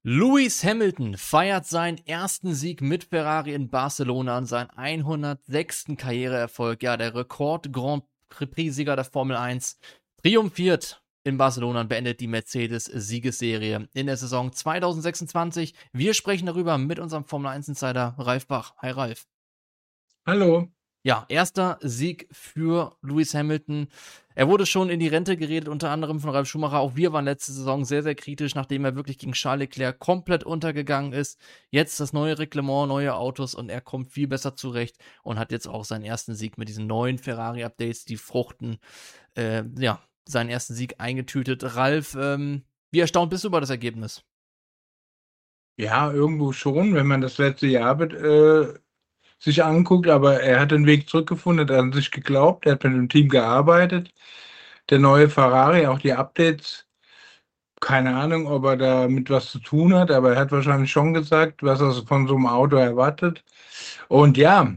Lewis Hamilton feiert seinen ersten Sieg mit Ferrari in Barcelona und seinen 106. Karriereerfolg. Ja, der Rekord-Grand Prix-Sieger der Formel 1 triumphiert in Barcelona und beendet die Mercedes-Siegesserie in der Saison 2026. Wir sprechen darüber mit unserem Formel 1-Insider Ralf Bach. Hi Ralf. Hallo. Ja, erster Sieg für Lewis Hamilton. Er wurde schon in die Rente geredet, unter anderem von Ralf Schumacher. Auch wir waren letzte Saison sehr, sehr kritisch, nachdem er wirklich gegen Charles Leclerc komplett untergegangen ist. Jetzt das neue Reglement, neue Autos und er kommt viel besser zurecht und hat jetzt auch seinen ersten Sieg mit diesen neuen Ferrari-Updates, die fruchten, seinen ersten Sieg eingetütet. Ralf, wie erstaunt bist du über das Ergebnis? Ja, irgendwo schon, wenn man das letzte Jahr sich anguckt, aber er hat den Weg zurückgefunden, hat an sich geglaubt, er hat mit dem Team gearbeitet. Der neue Ferrari, auch die Updates, keine Ahnung, ob er damit was zu tun hat, aber er hat wahrscheinlich schon gesagt, was er von so einem Auto erwartet. Und ja,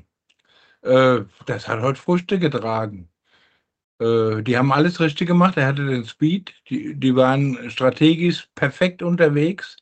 das hat heute Früchte getragen. Die haben alles richtig gemacht. Er hatte den Speed, die waren strategisch perfekt unterwegs.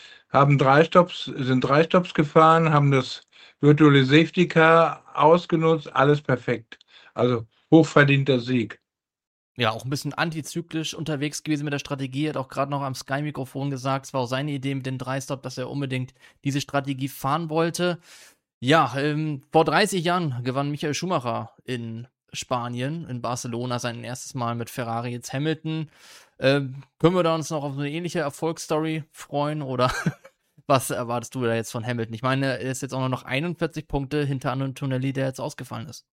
Sind 3 Stops gefahren, haben das virtuelle Safety Car ausgenutzt, alles perfekt. Also hochverdienter Sieg. Ja, auch ein bisschen antizyklisch unterwegs gewesen mit der Strategie, hat auch gerade noch am Sky-Mikrofon gesagt, es war auch seine Idee mit den 3-Stop, dass er unbedingt diese Strategie fahren wollte. Ja, vor 30 Jahren gewann Michael Schumacher in Spanien, in Barcelona, sein erstes Mal mit Ferrari. Jetzt Hamilton. Können wir da uns noch auf eine ähnliche Erfolgsstory freuen oder was erwartest du da jetzt von Hamilton? Ich meine, er ist jetzt auch nur noch 41 Punkte hinter Antonelli, der jetzt ausgefallen ist.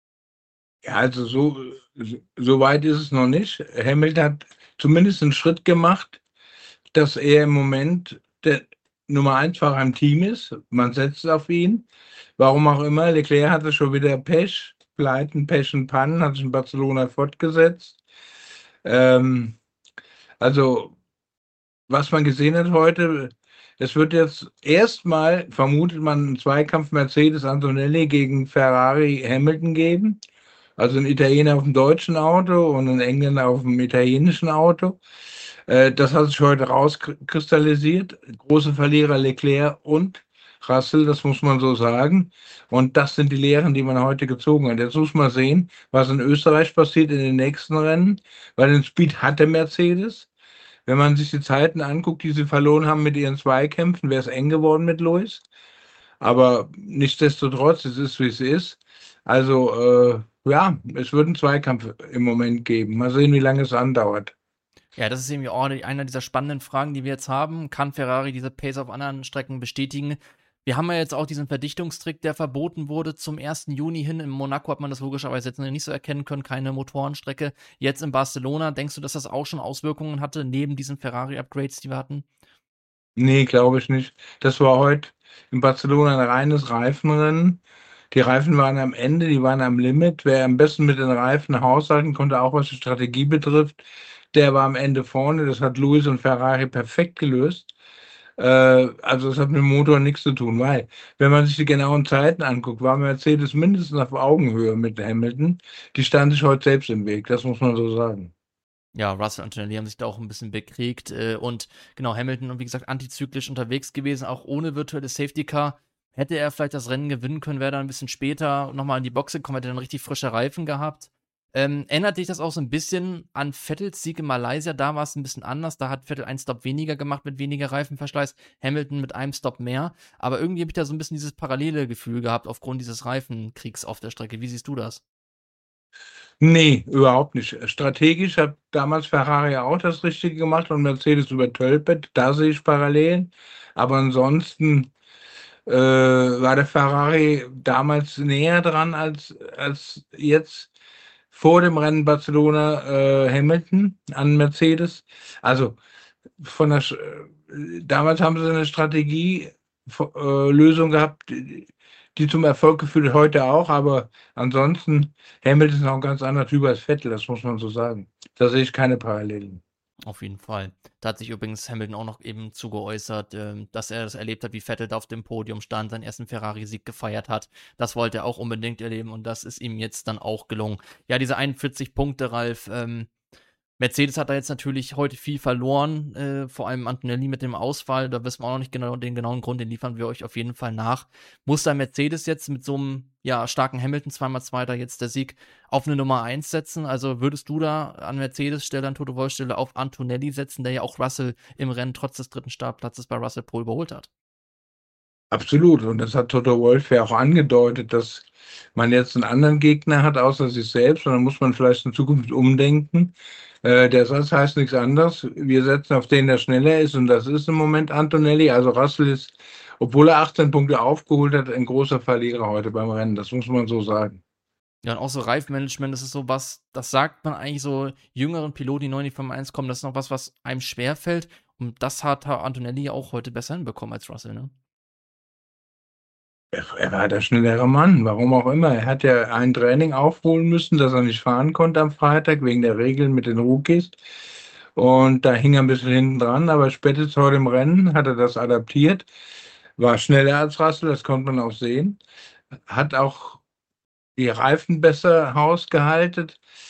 Ja, also so weit ist es noch nicht. Hamilton hat zumindest einen Schritt gemacht, dass er im Moment der Nummer 1 Fahrer im Team ist. Man setzt auf ihn. Warum auch immer. Leclerc hatte schon wieder Pech, Pleiten, Pech und Pannen, hat sich in Barcelona fortgesetzt. Ähm, also, was man gesehen hat heute, es wird jetzt erstmal, vermutet man, einen Zweikampf Mercedes-Antonelli gegen Ferrari-Hamilton geben. Also ein Italiener auf dem deutschen Auto und ein Engländer auf dem italienischen Auto. Das hat sich heute rauskristallisiert. Große Verlierer Leclerc und Russell, das muss man so sagen. Und das sind die Lehren, die man heute gezogen hat. Jetzt muss man sehen, was in Österreich passiert in den nächsten Rennen, weil den Speed hatte Mercedes. Wenn man sich die Zeiten anguckt, die sie verloren haben mit ihren Zweikämpfen, wäre es eng geworden mit Lewis. Aber nichtsdestotrotz, es ist, wie es ist. Also, ja, es wird einen Zweikampf im Moment geben. Mal sehen, wie lange es andauert. Ja, das ist irgendwie auch einer dieser spannenden Fragen, die wir jetzt haben. Kann Ferrari diese Pace auf anderen Strecken bestätigen? Wir haben ja jetzt auch diesen Verdichtungstrick, der verboten wurde zum 1. Juni hin. In Monaco hat man das logischerweise jetzt noch nicht so erkennen können, keine Motorenstrecke. Jetzt in Barcelona, denkst du, dass das auch schon Auswirkungen hatte, neben diesen Ferrari-Upgrades, die wir hatten? Nee, glaube ich nicht. Das war heute in Barcelona ein reines Reifenrennen. Die Reifen waren am Ende, die waren am Limit. Wer am besten mit den Reifen haushalten konnte, auch was die Strategie betrifft, der war am Ende vorne. Das hat Lewis und Ferrari perfekt gelöst. Also das hat mit dem Motor nichts zu tun, weil wenn man sich die genauen Zeiten anguckt, war Mercedes mindestens auf Augenhöhe mit Hamilton. Die stand sich heute selbst im Weg, das muss man so sagen. Ja, Russell und Antonelli haben sich da auch ein bisschen bekriegt. Und genau, Hamilton, wie gesagt, antizyklisch unterwegs gewesen, auch ohne virtuelles Safety Car. Hätte er vielleicht das Rennen gewinnen können, wäre er ein bisschen später nochmal in die Box gekommen, hätte dann richtig frische Reifen gehabt. Ändert dich das auch so ein bisschen an Vettels Sieg in Malaysia? Da war es ein bisschen anders. Da hat Vettel einen Stop weniger gemacht mit weniger Reifenverschleiß, Hamilton mit einem Stop mehr. Aber irgendwie habe ich da so ein bisschen dieses parallele Gefühl gehabt aufgrund dieses Reifenkriegs auf der Strecke. Wie siehst du das? Nee, überhaupt nicht. Strategisch hat damals Ferrari auch das Richtige gemacht und Mercedes übertölpelt. Da sehe ich Parallelen. Aber ansonsten war der Ferrari damals näher dran als jetzt vor dem Rennen Barcelona Hamilton an Mercedes. Also damals haben sie eine Lösung gehabt, die zum Erfolg geführt hat, heute auch, aber ansonsten Hamilton ist auch ein ganz anderer Typ als Vettel, das muss man so sagen. Da sehe ich keine Parallelen. Auf jeden Fall. Da hat sich übrigens Hamilton auch noch eben zu geäußert, dass er das erlebt hat, wie Vettel da auf dem Podium stand, seinen ersten Ferrari-Sieg gefeiert hat. Das wollte er auch unbedingt erleben und das ist ihm jetzt dann auch gelungen. Ja, diese 41 Punkte, Ralf, Mercedes hat da jetzt natürlich heute viel verloren, vor allem Antonelli mit dem Ausfall. Da wissen wir auch noch nicht genau den genauen Grund, den liefern wir euch auf jeden Fall nach. Muss da Mercedes jetzt mit so einem ja, starken Hamilton, zweimal Zweiter, jetzt der Sieg auf eine Nummer 1 setzen? Also würdest du da an Mercedes Stelle, an Toto Wolff Stelle auf Antonelli setzen, der ja auch Russell im Rennen trotz des dritten Startplatzes bei Russell Pole überholt hat? Absolut. Und das hat Toto Wolff ja auch angedeutet, dass man jetzt einen anderen Gegner hat, außer sich selbst. Und dann muss man vielleicht in Zukunft umdenken. Der Satz heißt nichts anderes. Wir setzen auf den, der schneller ist. Und das ist im Moment Antonelli. Also Russell ist, obwohl er 18 Punkte aufgeholt hat, ein großer Verlierer heute beim Rennen. Das muss man so sagen. Ja, und auch so Reifenmanagement, das ist so was, das sagt man eigentlich so jüngeren Piloten, die neu in die Formel 1 kommen, das ist noch was einem schwerfällt. Und das hat Antonelli auch heute besser hinbekommen als Russell, ne? Er war der schnellere Mann, warum auch immer. Er hat ja ein Training aufholen müssen, das er nicht fahren konnte am Freitag, wegen der Regeln mit den Rookies. Und da hing er ein bisschen hinten dran, aber spätestens heute im Rennen hat er das adaptiert, war schneller als Russell, das konnte man auch sehen. Hat auch die Reifen besser hausgehalten.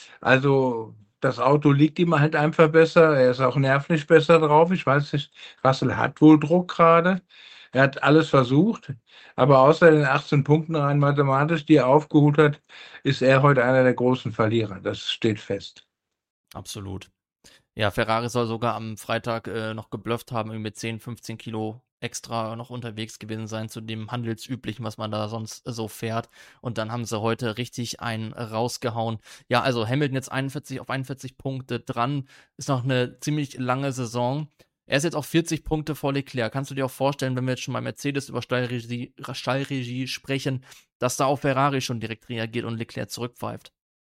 Also das Auto liegt ihm halt einfach besser. Er ist auch nervlich besser drauf. Ich weiß nicht, Russell hat wohl Druck gerade. Er hat alles versucht. Aber außer den 18 Punkten rein mathematisch, die er aufgeholt hat, ist er heute einer der großen Verlierer. Das steht fest. Absolut. Ja, Ferrari soll sogar am Freitag noch geblufft haben, irgendwie mit 10, 15 Kilo extra noch unterwegs gewesen sein zu dem handelsüblichen, was man da sonst so fährt. Und dann haben sie heute richtig einen rausgehauen. Ja, also Hamilton jetzt 41 auf 41 Punkte dran. Ist noch eine ziemlich lange Saison. Er ist jetzt auch 40 Punkte vor Leclerc. Kannst du dir auch vorstellen, wenn wir jetzt schon bei Mercedes über Stallregie sprechen, dass da auch Ferrari schon direkt reagiert und Leclerc zurückpfeift?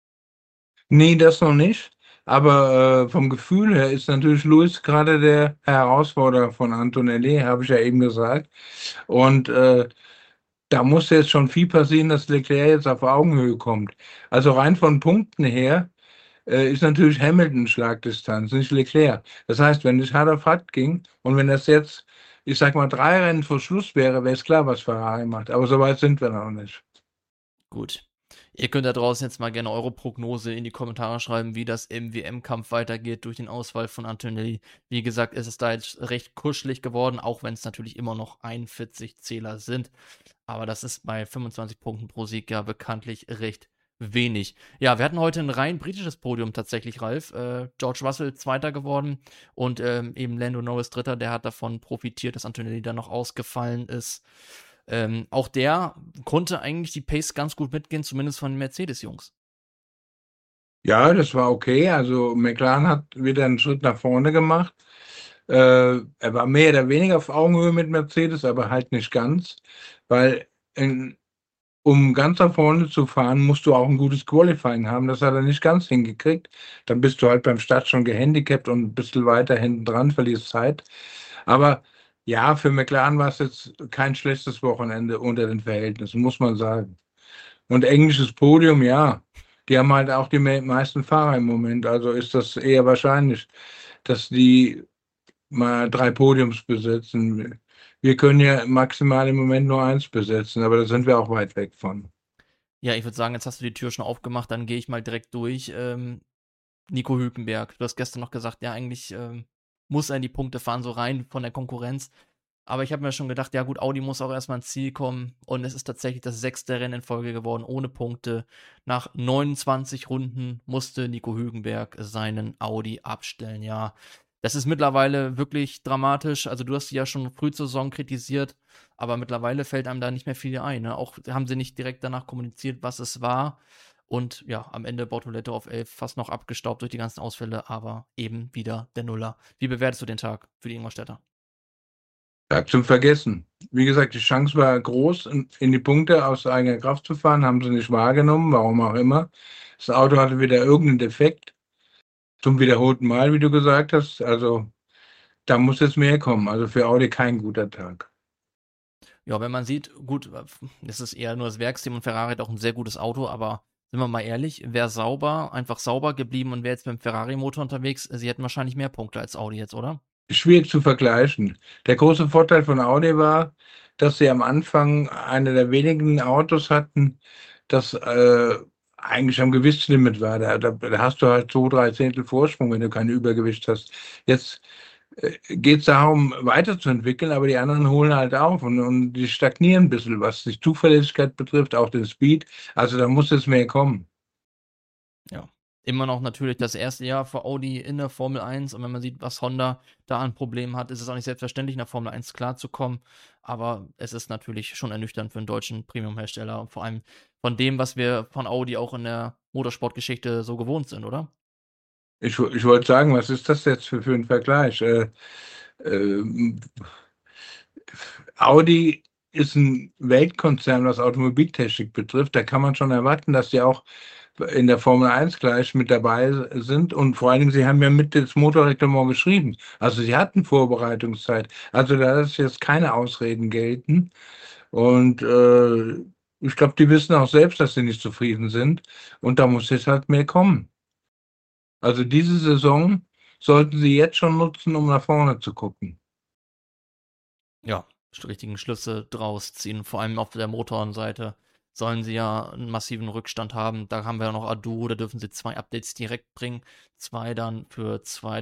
Nee, das noch nicht. Aber vom Gefühl her ist natürlich Lewis gerade der Herausforderer von Antonelli, habe ich ja eben gesagt. Und da muss jetzt schon viel passieren, dass Leclerc jetzt auf Augenhöhe kommt. Also rein von Punkten her ist natürlich Hamilton Schlagdistanz, nicht Leclerc. Das heißt, wenn es hart auf hart ging und wenn das jetzt, ich sag mal, 3 Rennen vor Schluss wäre, wäre es klar, was Ferrari macht. Aber so weit sind wir noch nicht. Gut. Ihr könnt da draußen jetzt mal gerne eure Prognose in die Kommentare schreiben, wie das im WM-Kampf weitergeht durch den Ausfall von Antonelli. Wie gesagt, ist es da jetzt recht kuschelig geworden, auch wenn es natürlich immer noch 41 Zähler sind. Aber das ist bei 25 Punkten pro Sieg ja bekanntlich recht wenig. Ja, wir hatten heute ein rein britisches Podium tatsächlich, Ralf. George Russell Zweiter geworden und eben Lando Norris Dritter. Der hat davon profitiert, dass Antonelli dann noch ausgefallen ist. Auch der konnte eigentlich die Pace ganz gut mitgehen, zumindest von den Mercedes-Jungs. Ja, das war okay. Also McLaren hat wieder einen Schritt nach vorne gemacht. Er war mehr oder weniger auf Augenhöhe mit Mercedes, aber halt nicht ganz, weil um ganz nach vorne zu fahren, musst du auch ein gutes Qualifying haben. Das hat er nicht ganz hingekriegt. Dann bist du halt beim Start schon gehandicapt und ein bisschen weiter hinten dran, verlierst Zeit. Aber ja, für McLaren war es jetzt kein schlechtes Wochenende unter den Verhältnissen, muss man sagen. Und englisches Podium, ja. Die haben halt auch die meisten Fahrer im Moment. Also ist das eher wahrscheinlich, dass die mal 3 Podiums besetzen. Wir können ja maximal im Moment nur 1 besetzen, aber da sind wir auch weit weg von. Ja, ich würde sagen, jetzt hast du die Tür schon aufgemacht, dann gehe ich mal direkt durch. Nico Hülkenberg, du hast gestern noch gesagt, ja, eigentlich muss er in die Punkte fahren, so rein von der Konkurrenz. Aber ich habe mir schon gedacht, ja gut, Audi muss auch erstmal ins Ziel kommen. Und es ist tatsächlich das 6. Rennen in Folge geworden, ohne Punkte. Nach 29 Runden musste Nico Hülkenberg seinen Audi abstellen. Ja, das ist mittlerweile wirklich dramatisch. Also du hast sie ja schon früh zur Saison kritisiert, aber mittlerweile fällt einem da nicht mehr viel ein. Ne? Auch haben sie nicht direkt danach kommuniziert, was es war. Und ja, am Ende Bortoletto auf 11, fast noch abgestaubt durch die ganzen Ausfälle, aber eben wieder der Nuller. Wie bewertest du den Tag für die Ingolstädter? Ja, zum Vergessen. Wie gesagt, die Chance war groß, in die Punkte aus eigener Kraft zu fahren, haben sie nicht wahrgenommen, warum auch immer. Das Auto hatte wieder irgendeinen Defekt, zum wiederholten Mal, wie du gesagt hast. Also da muss jetzt mehr kommen. Also für Audi kein guter Tag. Ja, wenn man sieht, gut, es ist eher nur das Werksteam und Ferrari hat auch ein sehr gutes Auto, aber sind wir mal ehrlich, wäre sauber, einfach sauber geblieben und wäre jetzt mit dem Ferrari-Motor unterwegs, sie hätten wahrscheinlich mehr Punkte als Audi jetzt, oder? Schwierig zu vergleichen. Der große Vorteil von Audi war, dass sie am Anfang eine der wenigen Autos hatten, das eigentlich am Gewichtslimit war. Da hast du halt 2, 3 Zehntel Vorsprung, wenn du kein Übergewicht hast. Jetzt geht es darum, weiterzuentwickeln, aber die anderen holen halt auf und die stagnieren ein bisschen, was die Zuverlässigkeit betrifft, auch den Speed. Also da muss jetzt mehr kommen. Ja. Immer noch natürlich das erste Jahr für Audi in der Formel 1 und wenn man sieht, was Honda da an Problemen hat, ist es auch nicht selbstverständlich, in der Formel 1 klarzukommen. Aber es ist natürlich schon ernüchternd für einen deutschen Premium-Hersteller und vor allem von dem, was wir von Audi auch in der Motorsportgeschichte so gewohnt sind, oder? Ich wollte sagen, was ist das jetzt für ein Vergleich? Äh, Audi ist ein Weltkonzern, was Automobiltechnik betrifft. Da kann man schon erwarten, dass sie auch in der Formel 1 gleich mit dabei sind. Und vor allen Dingen, sie haben ja mit das Motorreglement geschrieben. Also sie hatten Vorbereitungszeit. Also da ist jetzt keine Ausreden gelten. Und ich glaube, die wissen auch selbst, dass sie nicht zufrieden sind. Und da muss jetzt halt mehr kommen. Also diese Saison sollten sie jetzt schon nutzen, um nach vorne zu gucken. Ja, richtigen Schlüsse draus ziehen. Vor allem auf der Motorenseite sollen sie ja einen massiven Rückstand haben. Da haben wir ja noch Adu, da dürfen sie 2 Updates direkt bringen, 2 dann für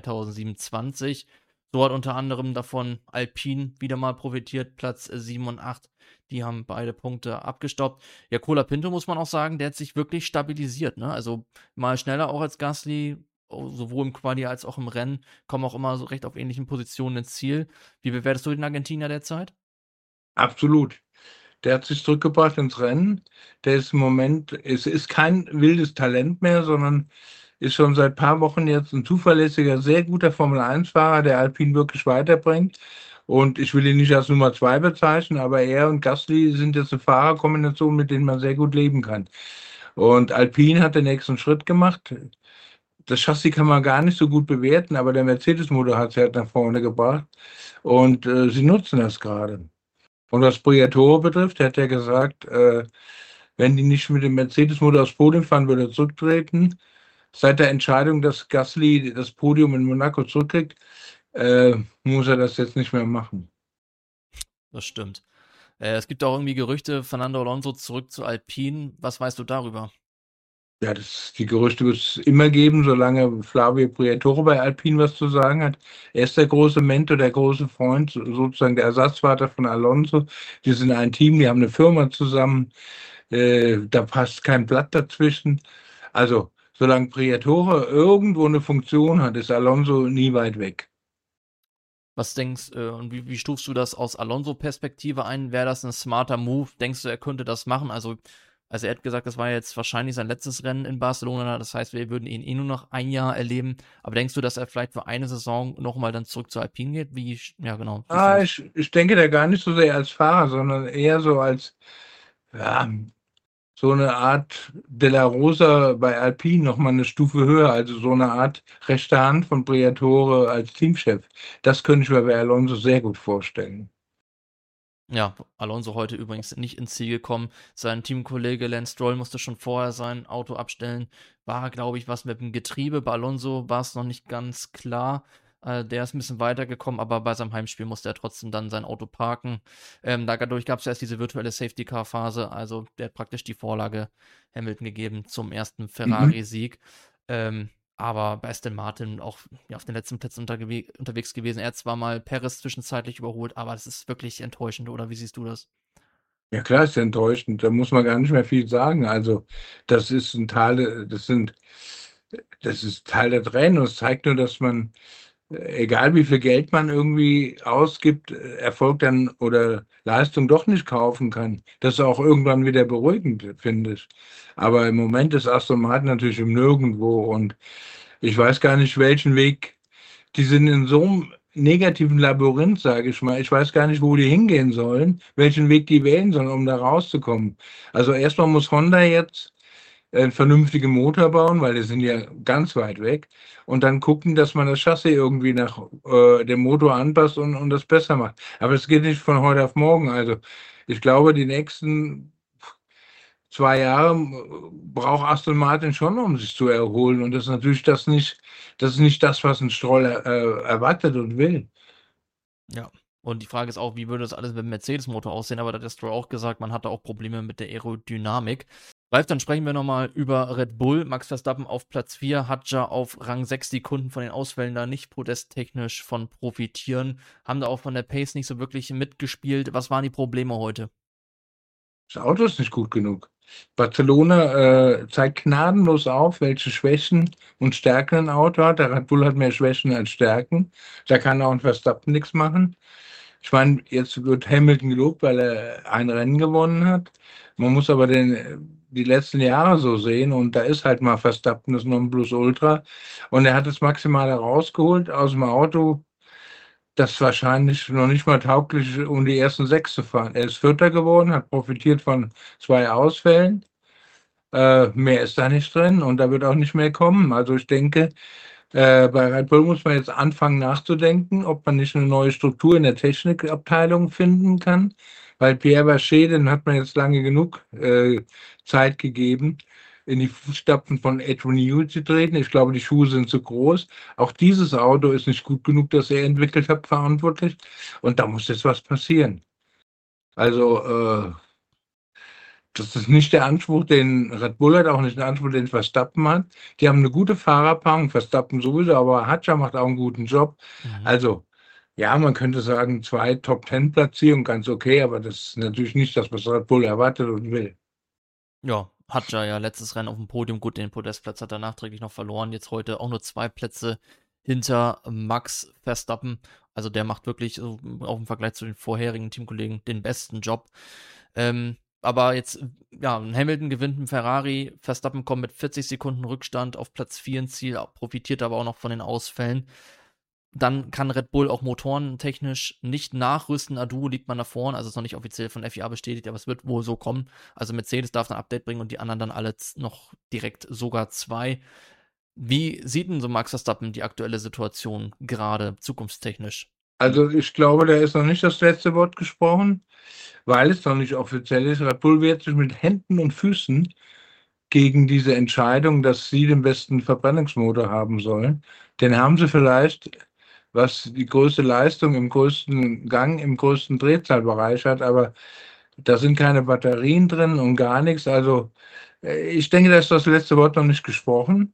2027. So hat unter anderem davon Alpine wieder mal profitiert, Platz 7 und 8. Die haben beide Punkte abgestaubt. Ja, Cola Pinto muss man auch sagen, der hat sich wirklich stabilisiert, ne? Also mal schneller auch als Gasly, sowohl im Quali als auch im Rennen, kommen auch immer so recht auf ähnlichen Positionen ins Ziel. Wie bewertest du den Argentinier derzeit? Absolut. Der hat sich zurückgebracht ins Rennen. Der ist im Moment, es ist kein wildes Talent mehr, sondern ist schon seit ein paar Wochen jetzt ein zuverlässiger, sehr guter Formel-1-Fahrer, der Alpine wirklich weiterbringt. Und ich will ihn nicht als Nummer 2 bezeichnen, aber er und Gasly sind jetzt eine Fahrerkombination, mit denen man sehr gut leben kann. Und Alpine hat den nächsten Schritt gemacht. Das Chassis kann man gar nicht so gut bewerten, aber der Mercedes-Motor hat es halt nach vorne gebracht. Und sie nutzen das gerade. Und was Briatore betrifft, hat er gesagt, wenn die nicht mit dem Mercedes-Motor aufs Podium fahren, würde er zurücktreten. Seit der Entscheidung, dass Gasly das Podium in Monaco zurückkriegt, muss er das jetzt nicht mehr machen. Das stimmt. Es gibt auch irgendwie Gerüchte, Fernando Alonso zurück zu Alpine. Was weißt du darüber? Ja, die Gerüchte wird es immer geben, solange Flavio Briatore bei Alpine was zu sagen hat. Er ist der große Mentor, der große Freund, sozusagen der Ersatzvater von Alonso. Die sind ein Team, die haben eine Firma zusammen. Da passt kein Blatt dazwischen. Also, solange Briatore irgendwo eine Funktion hat, ist Alonso nie weit weg. Was denkst und wie stufst du das aus Alonso-Perspektive ein? Wäre das ein smarter Move? Denkst du, er könnte das machen? Also er hat gesagt, das war jetzt wahrscheinlich sein letztes Rennen in Barcelona. Das heißt, wir würden ihn eh nur noch ein Jahr erleben. Aber denkst du, dass er vielleicht für eine Saison nochmal dann zurück zu Alpine geht? Ja, genau, siehst du Ah, das? ich denke da gar nicht so sehr als Fahrer, sondern eher so als, ja, so eine Art De La Rosa bei Alpine, nochmal eine Stufe höher, also so eine Art rechte Hand von Briatore als Teamchef. Das könnte ich mir bei Alonso sehr gut vorstellen. Ja, Alonso heute übrigens nicht ins Ziel gekommen. Sein Teamkollege Lance Stroll musste schon vorher sein Auto abstellen. War, glaube ich, was mit dem Getriebe. Bei Alonso war es noch nicht ganz klar. Der ist ein bisschen weitergekommen, aber bei seinem Heimspiel musste er trotzdem dann sein Auto parken. Dadurch gab es erst diese virtuelle Safety-Car-Phase. Also der hat praktisch die Vorlage Hamilton gegeben zum ersten Mhm. Ferrari-Sieg. Aber bei Aston Martin auch ja, auf den letzten Plätzen unterwegs gewesen. Er hat zwar mal Perez zwischenzeitlich überholt, aber das ist wirklich enttäuschend, oder wie siehst du das? Ja klar, ist enttäuschend. Da muss man gar nicht mehr viel sagen. Also das ist ein Teil, das ist Teil der Tränen. Das zeigt nur, dass man, egal wie viel Geld man irgendwie ausgibt, Erfolg dann oder Leistung doch nicht kaufen kann. Das ist auch irgendwann wieder beruhigend, finde ich. Aber im Moment ist Aston Martin natürlich im Nirgendwo und ich weiß gar nicht, welchen Weg. Die sind in so einem negativen Labyrinth, sage ich mal. Ich weiß gar nicht, wo die hingehen sollen, welchen Weg die wählen sollen, um da rauszukommen. Also erstmal muss Honda jetzt einen vernünftigen Motor bauen, weil die sind ja ganz weit weg. Und dann gucken, dass man das Chassis irgendwie nach dem Motor anpasst und das besser macht. Aber es geht nicht von heute auf morgen. Also ich glaube, die nächsten 2 Jahre braucht Aston Martin schon, um sich zu erholen. Und das ist natürlich das ist nicht das, was ein Stroll erwartet und will. Ja. Und die Frage ist auch, wie würde das alles mit dem Mercedes-Motor aussehen? Aber da hat der Stroll auch gesagt, man hatte auch Probleme mit der Aerodynamik. Ralf, dann sprechen wir nochmal über Red Bull. Max Verstappen auf Platz 4, hat ja auf Rang 6 die Kunden von den Ausfällen da nicht podesttechnisch von profitieren. Haben da auch von der Pace nicht so wirklich mitgespielt. Was waren die Probleme heute? Das Auto ist nicht gut genug. Barcelona zeigt gnadenlos auf, welche Schwächen und Stärken ein Auto hat. Der Red Bull hat mehr Schwächen als Stärken. Da kann auch ein Verstappen nichts machen. Ich meine, jetzt wird Hamilton gelobt, weil er ein Rennen gewonnen hat. Man muss aber die letzten Jahre so sehen und da ist halt mal Verstappen das Nonplusultra. Und er hat das Maximale rausgeholt aus dem Auto, das wahrscheinlich noch nicht mal tauglich, um die ersten sechs zu fahren. Er ist Vierter geworden, hat profitiert von zwei Ausfällen. Mehr ist da nicht drin und da wird auch nicht mehr kommen. Also ich denke, bei Red Bull muss man jetzt anfangen nachzudenken, ob man nicht eine neue Struktur in der Technikabteilung finden kann, weil Pierre Bachelet, den hat man jetzt lange genug Zeit gegeben, in die Fußstapfen von Adrian Newey zu treten. Ich glaube, die Schuhe sind zu groß. Auch dieses Auto ist nicht gut genug, das er entwickelt hat, verantwortlich. Und da muss jetzt was passieren. Also, das ist nicht der Anspruch, den Red Bull hat, auch nicht der Anspruch, den Verstappen hat. Die haben eine gute Fahrerpaarung, Verstappen sowieso, aber Hadjar macht auch einen guten Job. Mhm. Also, ja, man könnte sagen, zwei Top-10-Platzierungen, ganz okay, aber das ist natürlich nicht das, was Red Bull erwartet und will. Ja, hat ja letztes Rennen auf dem Podium. Gut, den Podestplatz hat er nachträglich noch verloren. Jetzt heute auch nur 2 Plätze hinter Max Verstappen. Also der macht wirklich auch im Vergleich zu den vorherigen Teamkollegen den besten Job. Aber jetzt, ja, Hamilton gewinnt einen Ferrari, Verstappen kommt mit 40 Sekunden Rückstand auf Platz 4 ins Ziel, profitiert aber auch noch von den Ausfällen. Dann kann Red Bull auch motorentechnisch nicht nachrüsten. Adu liegt man da vorne, also ist noch nicht offiziell von FIA bestätigt, aber es wird wohl so kommen. Also Mercedes darf ein Update bringen und die anderen dann alle noch direkt sogar 2. Wie sieht denn so Max Verstappen die aktuelle Situation gerade zukunftstechnisch? Also ich glaube, da ist noch nicht das letzte Wort gesprochen, weil es noch nicht offiziell ist. Red Bull wehrt sich mit Händen und Füßen gegen diese Entscheidung, dass sie den besten Verbrennungsmotor haben sollen. Den haben sie vielleicht, was die größte Leistung im größten Gang, im größten Drehzahlbereich hat, aber da sind keine Batterien drin und gar nichts. Also ich denke, da ist das letzte Wort noch nicht gesprochen,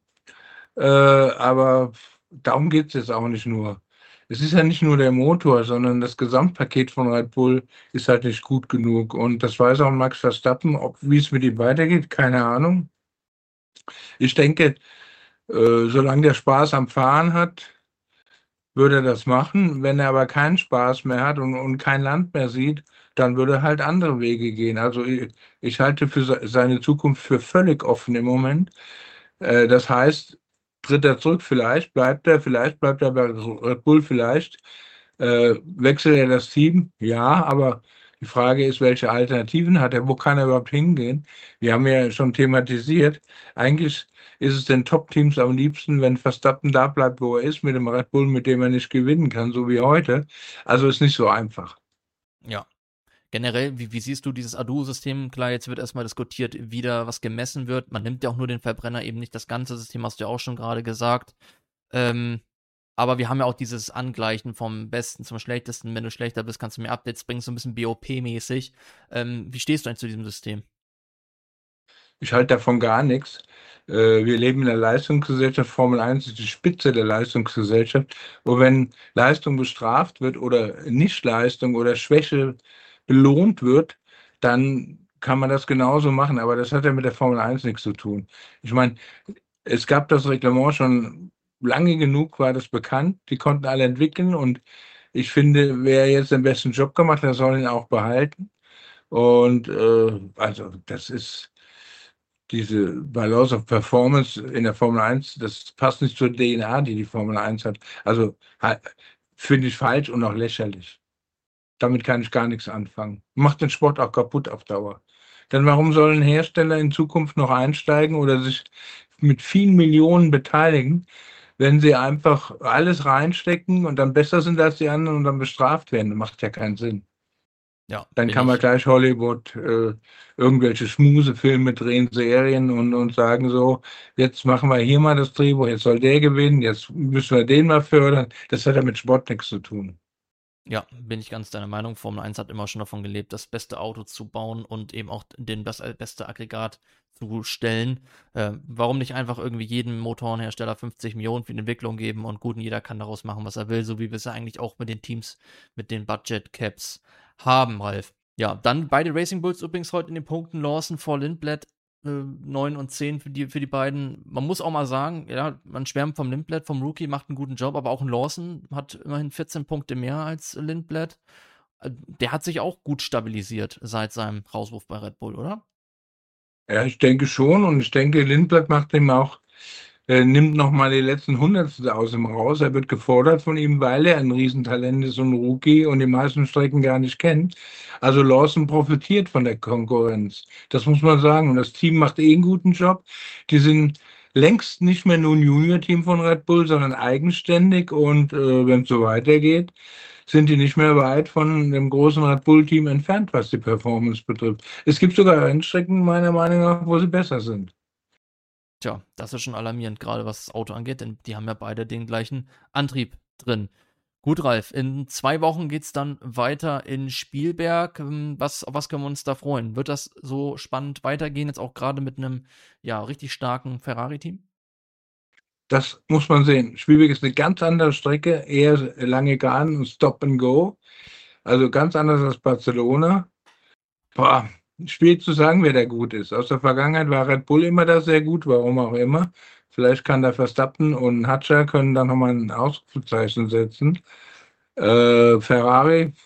aber darum geht es jetzt auch nicht nur. Es ist ja nicht nur der Motor, sondern das Gesamtpaket von Red Bull ist halt nicht gut genug. Und das weiß auch Max Verstappen. Wie es mit ihm weitergeht, keine Ahnung. Ich denke, solange der Spaß am Fahren hat, würde er das machen. Wenn er aber keinen Spaß mehr hat und kein Land mehr sieht, dann würde er halt andere Wege gehen. Also ich halte für seine Zukunft für völlig offen im Moment. Das heißt, tritt er zurück, vielleicht bleibt er bei Red Bull, vielleicht wechselt er das Team, ja, aber die Frage ist, welche Alternativen hat er, wo kann er überhaupt hingehen? Wir haben ja schon thematisiert, eigentlich ist es den Top-Teams am liebsten, wenn Verstappen da bleibt, wo er ist, mit dem Red Bull, mit dem er nicht gewinnen kann, so wie heute. Also ist nicht so einfach. Ja. Generell, wie siehst du dieses Adu-System? Klar, jetzt wird erstmal diskutiert, wie da was gemessen wird. Man nimmt ja auch nur den Verbrenner, eben nicht das ganze System, hast du ja auch schon gerade gesagt. Aber wir haben ja auch dieses Angleichen vom Besten zum Schlechtesten. Wenn du schlechter bist, kannst du mehr Updates bringen, so ein bisschen BOP-mäßig. Wie stehst du eigentlich zu diesem System? Ich halte davon gar nichts. Wir leben in der Leistungsgesellschaft. Formel 1 ist die Spitze der Leistungsgesellschaft. Und wenn Leistung bestraft wird oder Nichtleistung oder Schwäche belohnt wird, dann kann man das genauso machen. Aber das hat ja mit der Formel 1 nichts zu tun. Ich meine, es gab das Reglement schon lange genug, war das bekannt. Die konnten alle entwickeln. Und ich finde, wer jetzt den besten Job gemacht hat, soll ihn auch behalten. Und also das ist diese Balance of Performance in der Formel 1, das passt nicht zur DNA, die die Formel 1 hat. Also finde ich falsch und auch lächerlich. Damit kann ich gar nichts anfangen. Macht den Sport auch kaputt auf Dauer. Denn warum sollen Hersteller in Zukunft noch einsteigen oder sich mit vielen Millionen beteiligen, wenn sie einfach alles reinstecken und dann besser sind als die anderen und dann bestraft werden? Das macht ja keinen Sinn. Ja, Dann bin kann man ich. gleich Hollywood irgendwelche Schmusefilme drehen, Serien und sagen so, jetzt machen wir hier mal das Drehbuch, jetzt soll der gewinnen, jetzt müssen wir den mal fördern. Das hat ja mit Sport nichts zu tun. Ja, bin ich ganz deiner Meinung. Formel 1 hat immer schon davon gelebt, das beste Auto zu bauen und eben auch das beste Aggregat zu stellen. Warum nicht einfach irgendwie jedem Motorenhersteller 50 Millionen für die Entwicklung geben und gut, und jeder kann daraus machen, was er will, so wie wir es ja eigentlich auch mit den Teams, mit den Budget Caps haben, Ralf. Ja, dann beide Racing Bulls übrigens heute in den Punkten. Lawson vor Lindblad, 9 und 10 für die beiden. Man muss auch mal sagen, ja, man schwärmt vom Lindblad, vom Rookie, macht einen guten Job, aber auch ein Lawson hat immerhin 14 Punkte mehr als Lindblad. Der hat sich auch gut stabilisiert seit seinem Rauswurf bei Red Bull, oder? Ja, ich denke schon und ich denke, Lindblad macht ihm auch, nimmt nochmal die letzten Hundertstel aus ihm raus. Er wird gefordert von ihm, weil er ein Riesentalent ist und ein Rookie und die meisten Strecken gar nicht kennt. Also Lawson profitiert von der Konkurrenz. Das muss man sagen. Und das Team macht einen guten Job. Die sind längst nicht mehr nur ein Junior-Team von Red Bull, sondern eigenständig. Und wenn es so weitergeht, sind die nicht mehr weit von dem großen Red Bull-Team entfernt, was die Performance betrifft. Es gibt sogar Rennstrecken, meiner Meinung nach, wo sie besser sind. Tja, das ist schon alarmierend, gerade was das Auto angeht, denn die haben ja beide den gleichen Antrieb drin. Gut, Ralf, in 2 Wochen geht es dann weiter in Spielberg. Auf was können wir uns da freuen? Wird das so spannend weitergehen, jetzt auch gerade mit einem ja, richtig starken Ferrari-Team? Das muss man sehen. Spielberg ist eine ganz andere Strecke, eher lange Geraden und Stop and Go. Also ganz anders als Barcelona. Boah, schwierig zu sagen, wer da gut ist. Aus der Vergangenheit war Red Bull immer da sehr gut, warum auch immer. Vielleicht kann da Verstappen und Hadjar können da nochmal ein Ausrufezeichen setzen. Ferrari,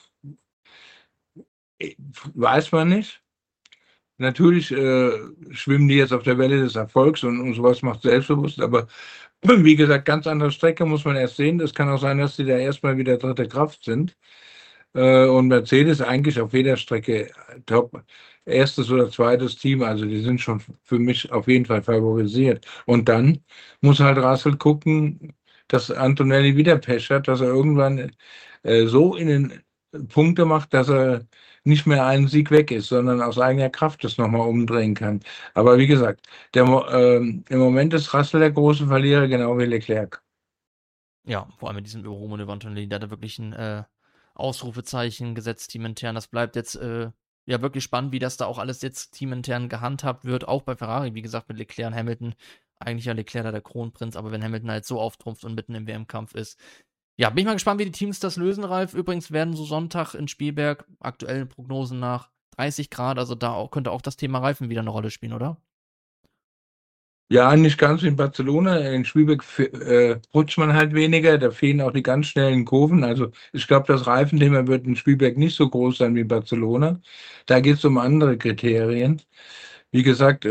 weiß man nicht. Natürlich schwimmen die jetzt auf der Welle des Erfolgs und sowas macht selbstbewusst, aber wie gesagt, ganz andere Strecke muss man erst sehen. Es kann auch sein, dass die da erstmal wieder dritte Kraft sind. Und Mercedes eigentlich auf jeder Strecke top. Erstes oder zweites Team, also die sind schon für mich auf jeden Fall favorisiert. Und dann muss halt Russell gucken, dass Antonelli wieder Pech hat, dass er irgendwann so in den Punkte macht, dass er nicht mehr einen Sieg weg ist, sondern aus eigener Kraft das nochmal umdrehen kann. Aber wie gesagt, im Moment ist Russell der große Verlierer, genau wie Leclerc. Ja, vor allem mit diesem Überholmanöver Antonelli, der hat da wirklich ein Ausrufezeichen gesetzt, teamintern. Das bleibt jetzt ja wirklich spannend, wie das da auch alles jetzt teamintern gehandhabt wird. Auch bei Ferrari, wie gesagt, mit Leclerc und Hamilton. Eigentlich ja Leclerc da der Kronprinz, aber wenn Hamilton halt so auftrumpft und mitten im WM-Kampf ist. Ja, bin ich mal gespannt, wie die Teams das lösen, Ralf. Übrigens werden so Sonntag in Spielberg aktuellen Prognosen nach 30 Grad, also da auch, könnte auch das Thema Reifen wieder eine Rolle spielen, oder? Ja, nicht ganz wie in Barcelona. In Spielberg rutscht man halt weniger, da fehlen auch die ganz schnellen Kurven. Also ich glaube, das Reifenthema wird in Spielberg nicht so groß sein wie in Barcelona. Da geht es um andere Kriterien. Wie gesagt,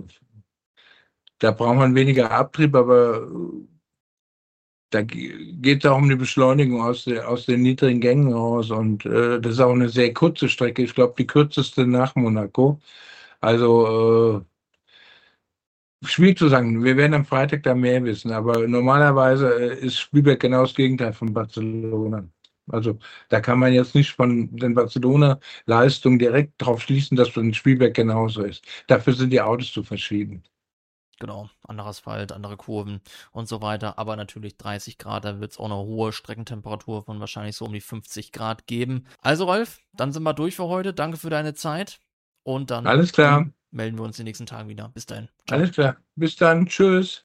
da braucht man weniger Abtrieb, aber da geht es auch um die Beschleunigung aus den niedrigen Gängen raus. Und das ist auch eine sehr kurze Strecke. Ich glaube, die kürzeste nach Monaco. Also schwierig zu sagen. Wir werden am Freitag da mehr wissen, aber normalerweise ist Spielberg genau das Gegenteil von Barcelona. Also da kann man jetzt nicht von den Barcelona-Leistungen direkt darauf schließen, dass in Spielberg genauso ist. Dafür sind die Autos zu verschieden. Genau, anderer Asphalt, andere Kurven und so weiter. Aber natürlich 30 Grad, da wird es auch eine hohe Streckentemperatur von wahrscheinlich so um die 50 Grad geben. Also, Rolf, dann sind wir durch für heute. Danke für deine Zeit. Und dann Alles klar, melden wir uns in den nächsten Tagen wieder. Bis dahin. Ciao. alles klar. Bis dann. Tschüss.